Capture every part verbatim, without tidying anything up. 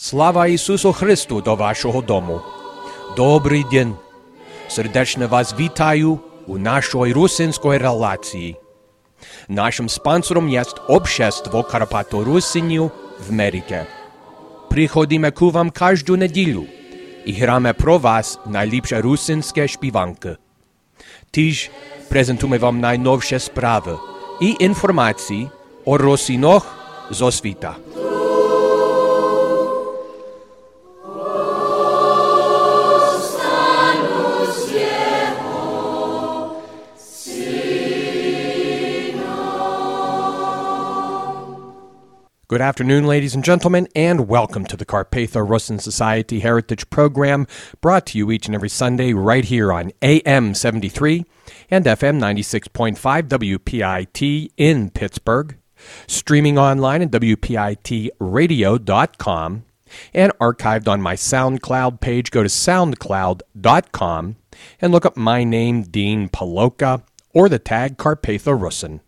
Слава Ісусу Христу до вашого дому. Добрий день. Сердечно вас вітаю у нашій русинській релації. Нашим спонсором є Общество Карпато-Русинів в Америці. Приходимо к вам кожну неділю і граємо про вас найліпші русинські співанки. Тож презентуємо вам найновші справи і інформації о русинах зо світа. Good afternoon, ladies and gentlemen, and welcome to the Carpatho-Russin Society Heritage Program, brought to you each and every Sunday right here on A M seventy-three and F M ninety-six point five W P I T in Pittsburgh, streaming online at W P I T radio dot com, and archived on my SoundCloud page. Go to soundcloud dot com and look up my name, Dean Paloka, or the tag Carpatho-Russin.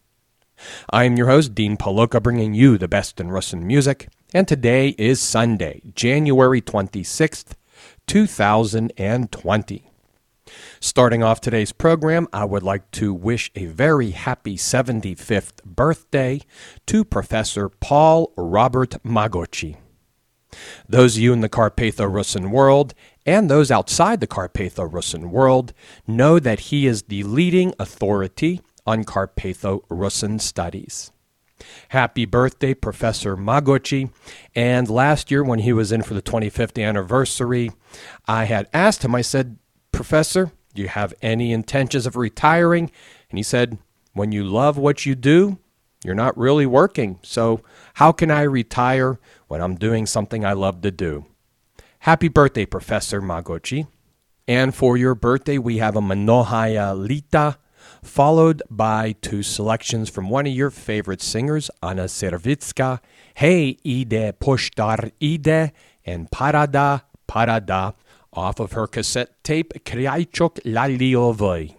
I am your host, Dean Paloka, bringing you the best in Russin music, and today is Sunday, January twenty-sixth, two thousand twenty. Starting off today's program, I would like to wish a very happy seventy-fifth birthday to Professor Paul Robert Magocsi. Those of you in the Carpatho-Russin world and those outside the Carpatho-Russin world know that he is the leading authority on Carpatho-Russin studies. Happy birthday, Professor Magocsi. And last year when he was in for the twenty-fifth anniversary, I had asked him, I said, Professor, do you have any intentions of retiring? And he said, when you love what you do, you're not really working. So how can I retire when I'm doing something I love to do? Happy birthday, Professor Magocsi. And for your birthday, we have a Manohaya Lita, followed by two selections from one of your favorite singers, Anna Servitska, Hey ide poshtar ide, and Parada Parada, off of her cassette tape, Kryajchuk Laliovoy.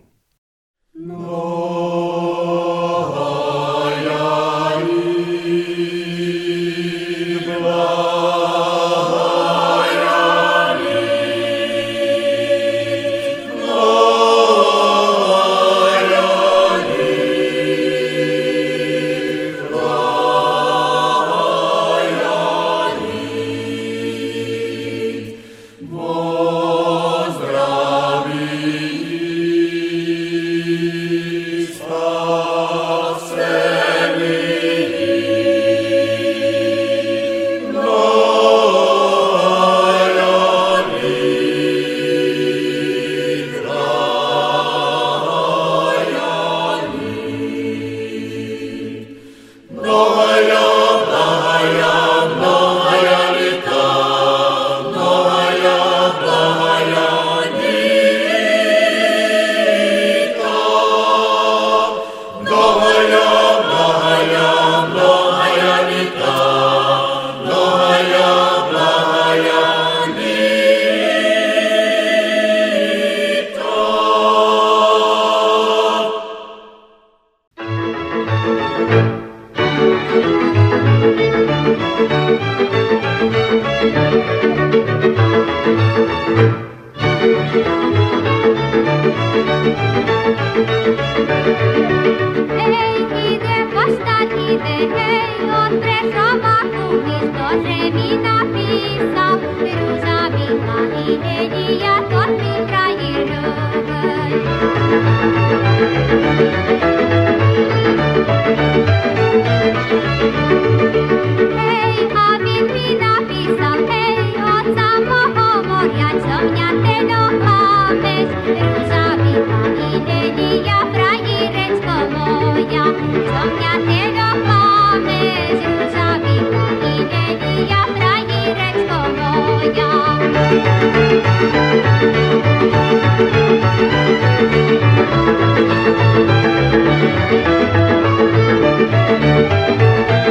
Thank you.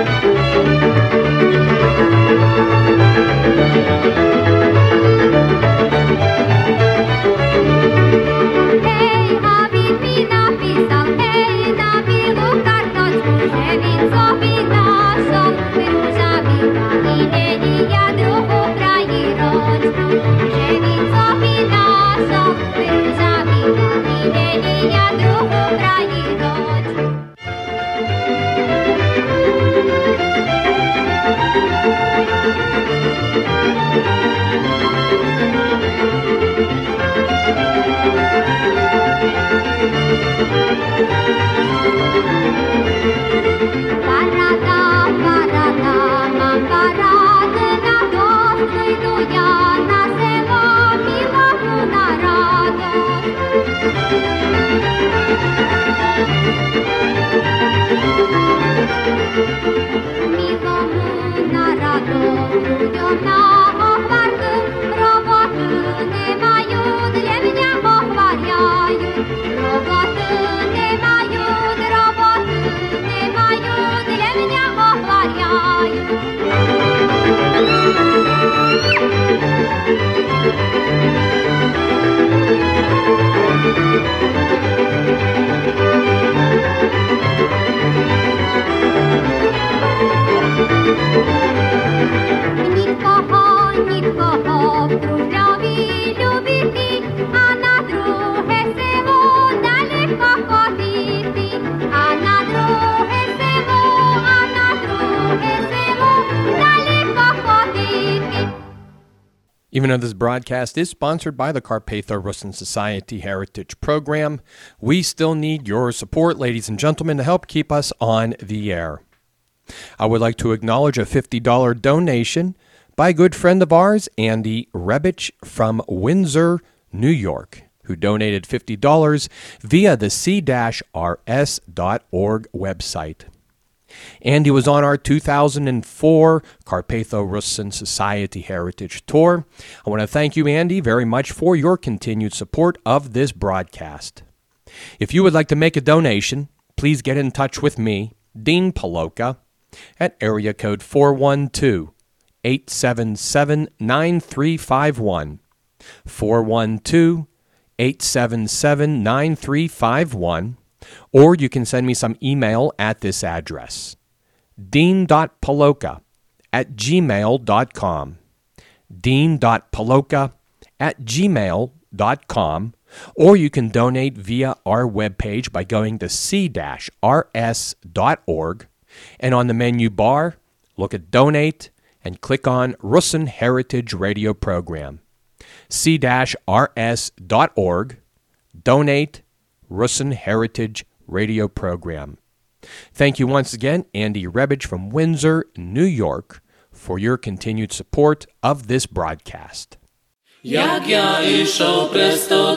Even though this broadcast is sponsored by the Carpatho-Russin Society Heritage Program, we still need your support, ladies and gentlemen, to help keep us on the air. I would like to acknowledge a fifty dollars donation by a good friend of ours, Andy Rebich from Windsor, New York, who donated fifty dollars via the c dash r s dot org website. Andy was on our two thousand four Carpatho-Russin Society Heritage Tour. I want to thank you, Andy, very much for your continued support of this broadcast. If you would like to make a donation, please get in touch with me, Dean Paloka, at area code four one two, eight seven seven, nine three five one, four one two, eight seven seven, nine three five one, or you can send me some email at this address, dean.paloka at gmail dot com, dean.paloka at gmail dot com, or you can donate via our webpage by going to c dash r s dot org, and on the menu bar, look at Donate and click on Russin Heritage Radio Program. c dash r s dot org, Donate, Russin Heritage Radio Program. Thank you once again, Andy Rebich from Windsor, New York, for your continued support of this broadcast. Jak ja išao prestod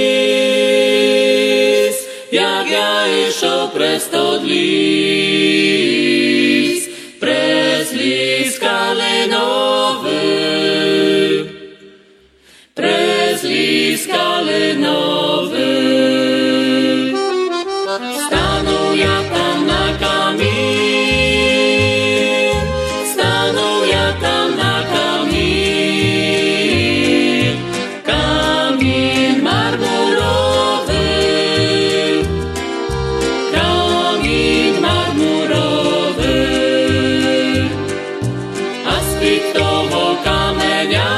lis, jak ja išao prestod lis, prez lis kalenowy, prez lis kalenowy. Stanął ja tam na kamin, stanął ja tam na kamin, kamin marmurowy, kamin marmurowy, a z toho kamenia,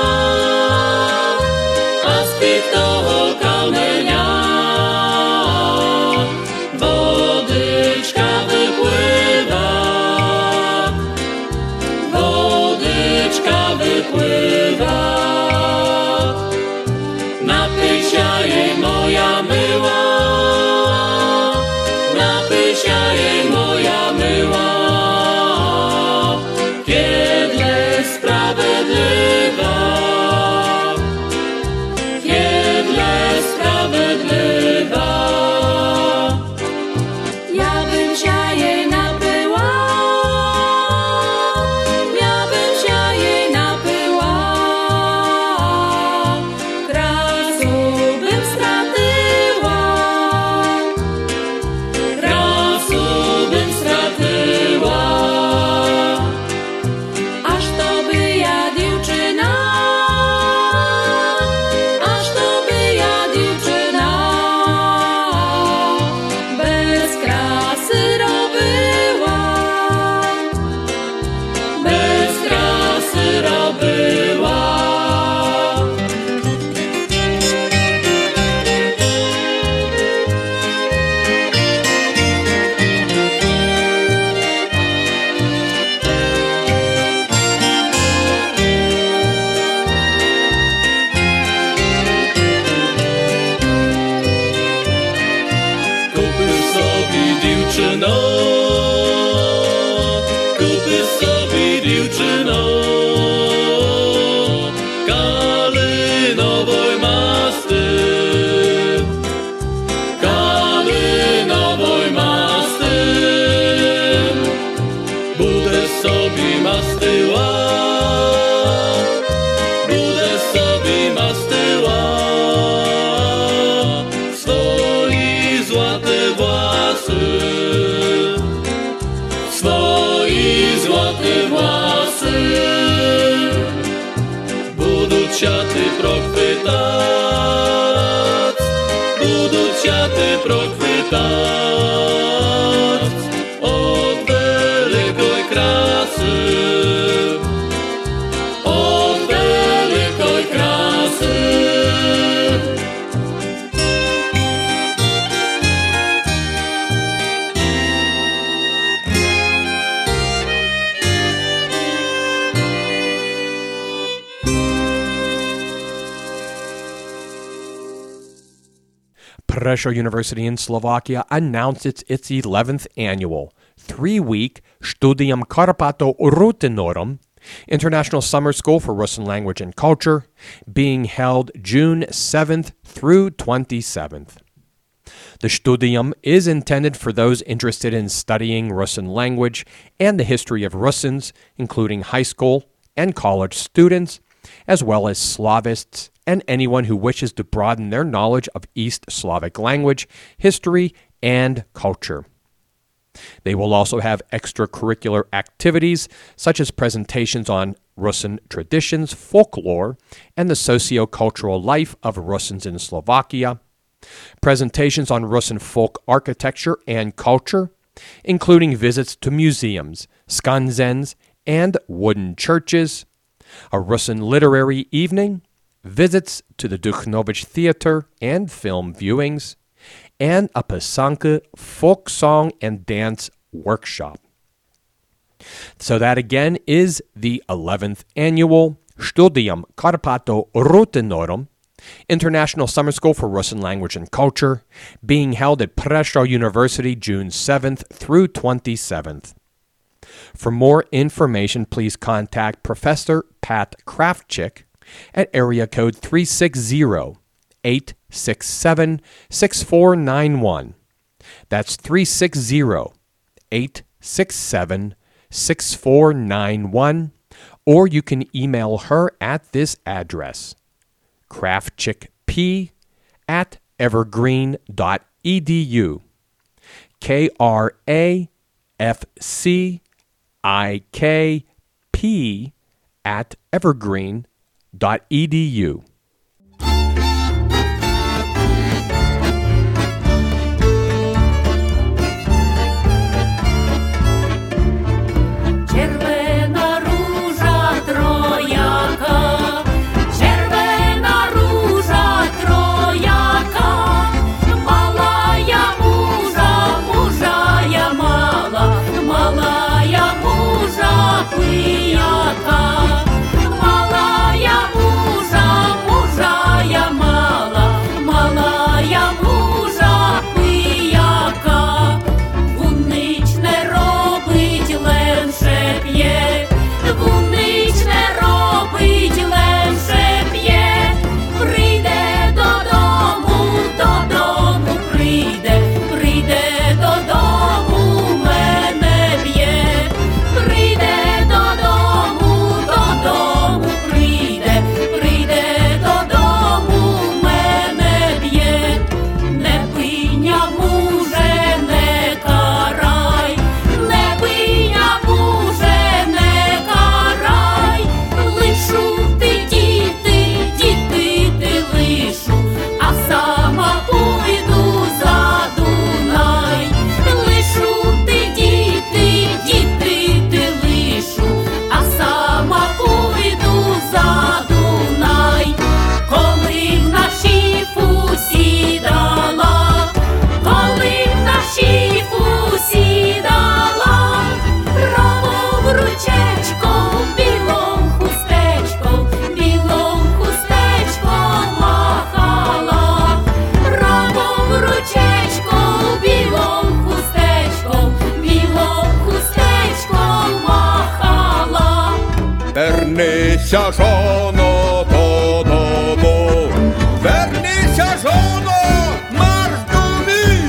a z toho kamenia wodyczka wypływa, wodyczka wypływa. Napyj się jej moja myła, napyj się jej moja myła, Kiedle sprawiedliwa, Kiedle sprawiedliwa. Ja bym się jej napyła, ja bym się jej napyła, krasu bym stratyła, krasu bym stratyła, aż to by ja dziewczyna, aż to by ja dziewczyna, bez krasy robiła, bez krasy robiła. Kupy sobie dziewczyno, kupy sobie dziewczyno, kalinowoj masty, kalinowoj masty, budę sobie mastyła, budę sobie mastyła, swoi złote włosy, swoi złote włosy, budуть siaty prochwytać, budуть siaty prochwytać, od wielkiej krasy, od wielkiej krasy. Prešov University in Slovakia announced its, its eleventh annual three-week Studium Karpato Rutinorum, International Summer School for Russian Language and Culture, being held June seventh through twenty-seventh. The Studium is intended for those interested in studying Russian language and the history of Russians, including high school and college students, as well as Slavists and anyone who wishes to broaden their knowledge of East Slavic language, history, and culture. They will also have extracurricular activities such as presentations on Russian traditions, folklore, and the socio-cultural life of Russians in Slovakia, presentations on Russian folk architecture and culture, including visits to museums, skanzens, and wooden churches, a Russian literary evening, visits to the Dukhnovich Theater and film viewings, and a Pasanka folk song and dance workshop. So that again is the eleventh annual Studium Karpato Rutinorum, International Summer School for Russian Language and Culture, being held at Prešov University June seventh through twenty-seventh. For more information, please contact Professor Pat Kravchik at area code three six zero, eight six seven, six four nine one. That's three six zero, eight six seven, six four nine one, or you can email her at this address, kravchikp at evergreen dot e d u. K R A F C I K P at evergreen dot e d u. Вернися, жоно, додому, вернися, жоно, марш до мій.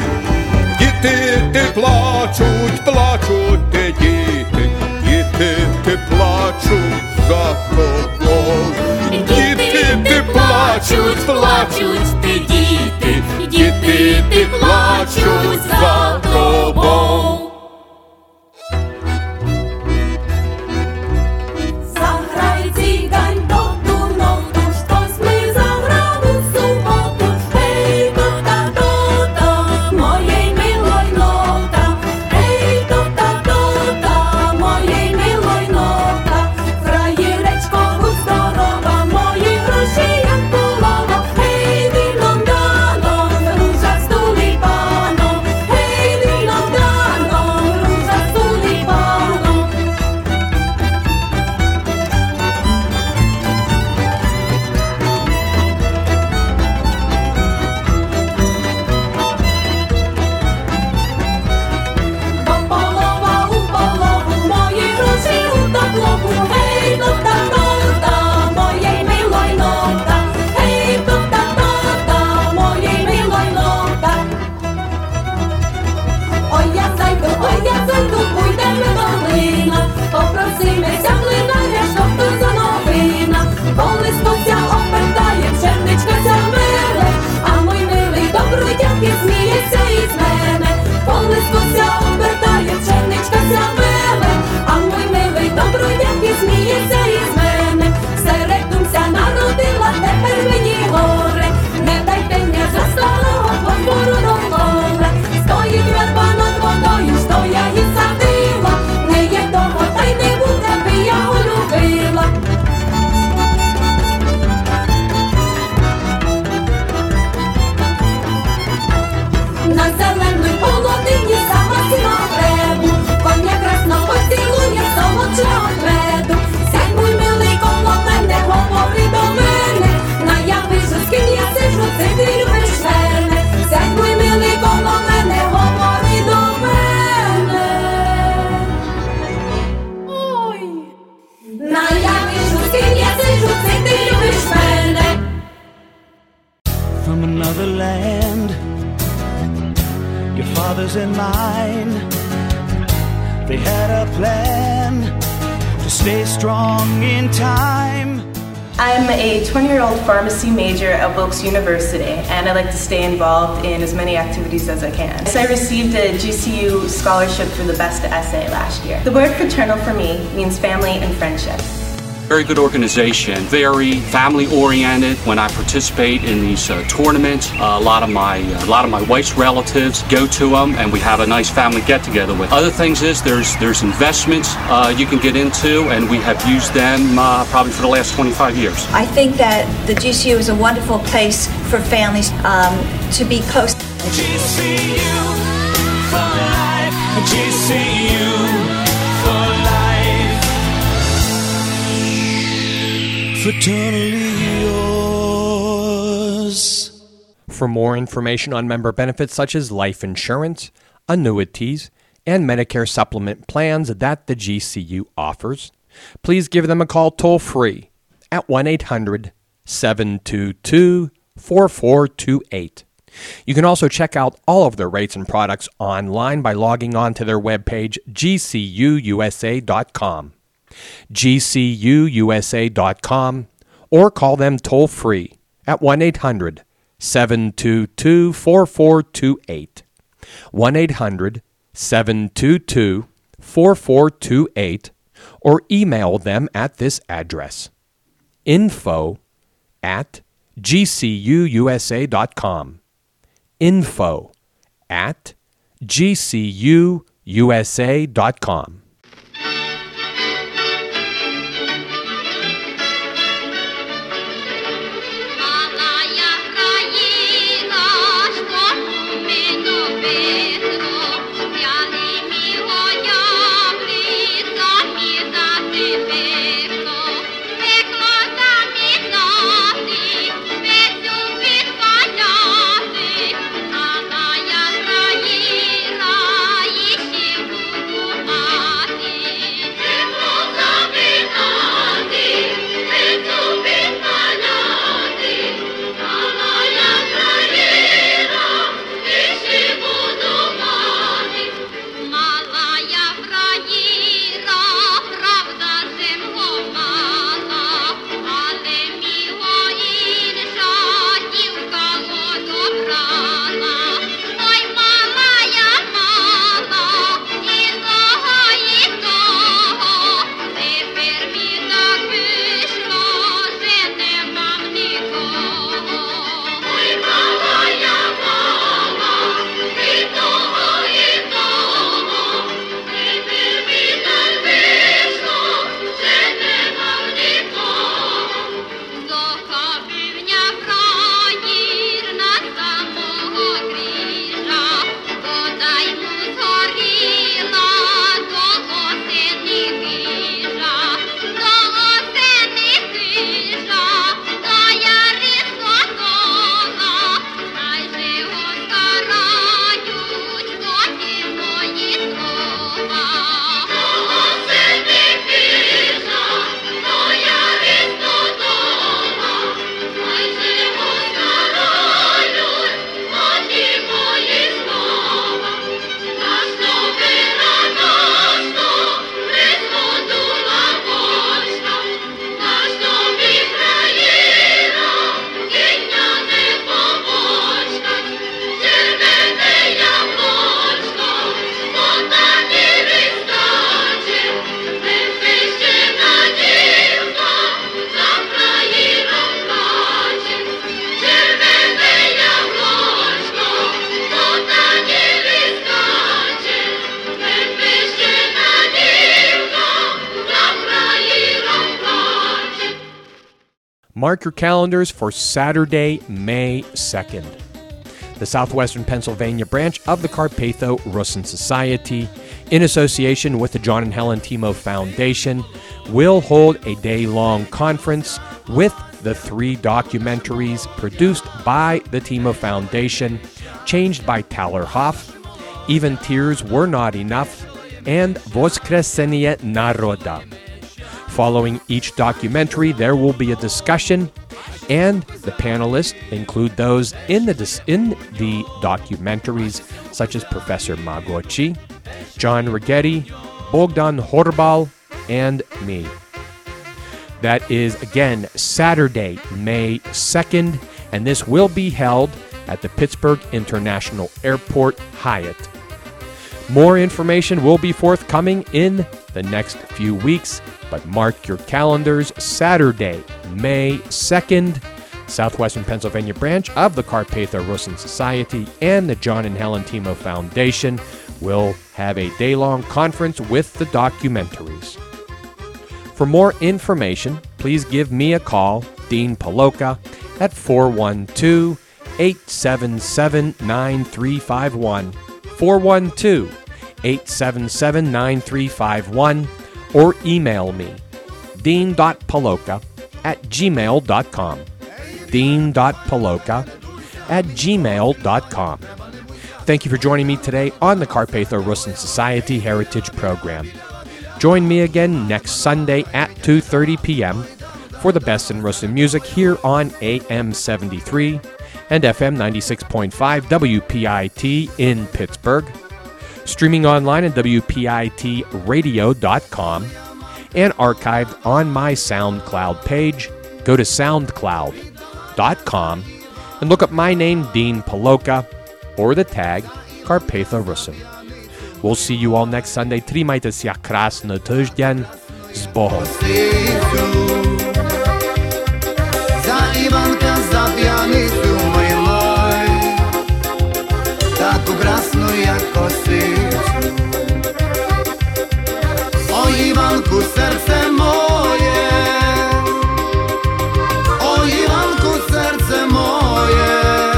Діти ти плачуть, плачуть ти діти, діти ти плачуть за тобою. Діти ти плачуть, плачуть ти діти, діти ти плачуть за тобою. Hey, land. Your father's and mine, they had a plan to stay strong in time. I'm a twenty-year-old pharmacy major at Wilkes University, and I like to stay involved in as many activities as I can. So I received a G C U scholarship for the best essay last year. The word fraternal for me means family and friendship. Very good organization, very family-oriented. When I participate in these uh, tournaments, uh, a lot of my uh, a lot of my wife's relatives go to them, and we have a nice family get-together with. Other things is there's there's investments uh, you can get into, and we have used them uh, probably for the last twenty-five years. I think that the G C U is a wonderful place for families um, to be close. G C U for life. G C U for life. Fraternally yours. For more information on member benefits such as life insurance, annuities, and Medicare supplement plans that the G C U offers, please give them a call toll-free at one eight hundred seven two two four four two eight. You can also check out all of their rates and products online by logging on to their webpage, G C U U S A dot com. G C U U S A dot com, or call them toll-free at one eight hundred seven two two four four two eight. one eight hundred seven two two four four two eight, or email them at this address, info at G C U U S A dot com. Info at G C U U S A dot com. Mark your calendars for Saturday, May second. The Southwestern Pennsylvania branch of the Carpatho-Russin Society, in association with the John and Helen Timo Foundation, will hold a day-long conference with the three documentaries produced by the Timo Foundation, Changed by Taylor Hoff, Even Tears Were Not Enough, and Voskresenie Naroda. Following each documentary, there will be a discussion, and the panelists include those in the dis- in the documentaries, such as Professor Magochi, John Righetti, Bogdan Horbal, and me. That is, again, Saturday, May second, and this will be held at the Pittsburgh International Airport Hyatt. More information will be forthcoming in the next few weeks, but mark your calendars. Saturday, May second, Southwestern Pennsylvania branch of the Carpathia Rusyn Society and the John and Helen Timo Foundation will have a day-long conference with the documentaries. For more information, please give me a call, Dean Paloka, at four one two, eight seven seven, nine three five one, four one two, eight seven seven, nine three five one, or email me, dean.paloka at gmail dot com, dean.paloka at gmail dot com. Thank you for joining me today on the Carpathia Rusyn Society Heritage Program. Join me again next Sunday at two thirty p.m. for the best in Rusyn music here on A M seventy-three and F M ninety-six point five W P I T in Pittsburgh, streaming online at W P I T radio dot com, and archived on my SoundCloud page. Go to soundcloud dot com and look up my name, Dean Paloka, or the tag Carpathia Rusyn. We'll see you all next Sunday. Trzymajcie się, krasny tydzień. Z Bohom. Za Iwanka, za pianistu moj moj, taku krasnu jako sycu. O Iwanku, serce moje, o Iwanku, serce moje,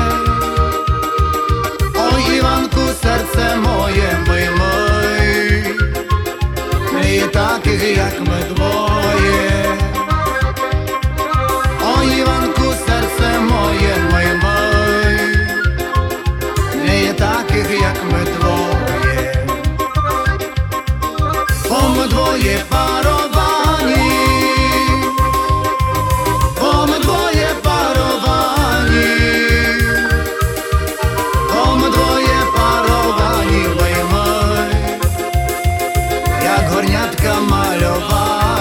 o Iwanku, serce moje, mój mój, my takich jak my dwoje. O Iwanku, serce moje, moje, moje, nie takich jak my dwoje. Bo my dwoje parowani, bo my dwoje parowani, bo my dwoje parowani, moje, moje, jak horniatka malowani.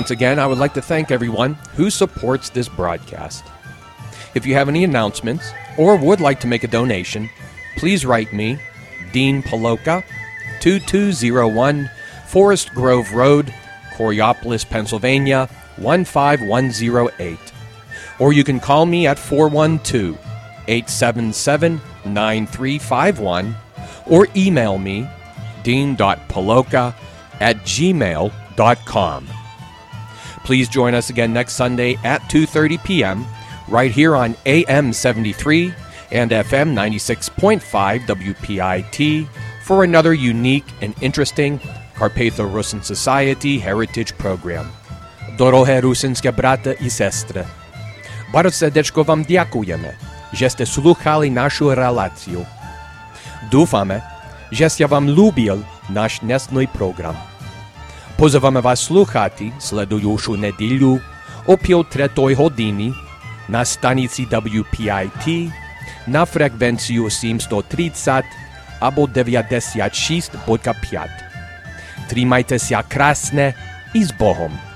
Once again, I would like to thank everyone who supports this broadcast. If you have any announcements or would like to make a donation, please write me, Dean Paloka, two two zero one Forest Grove Road, Coriopolis, Pennsylvania, one five one zero eight. Or you can call me at four one two, eight seven seven, nine three five one or email me, dean.paloka at gmail dot com. Please join us again next Sunday at two thirty p.m. right here on A M seventy-three and F M ninety-six point five W P I T for another unique and interesting Carpatho-Rusyn Society Heritage Program. Dorohe rusynske brata i sestre, bardzo serdeczko wam dziękujemy, że ste słuchali naszą relację. Dúfame, že ste vám ľúbil náš dnesný program. Pozývame vás slúchati sledujúšu nedeľu o pol tretej hodiny na stanici W P I T na frekvenciu sedemsto tridsať alebo deväťdesiatšesť bodka päť. Trímajte sa krásne i s Bohom.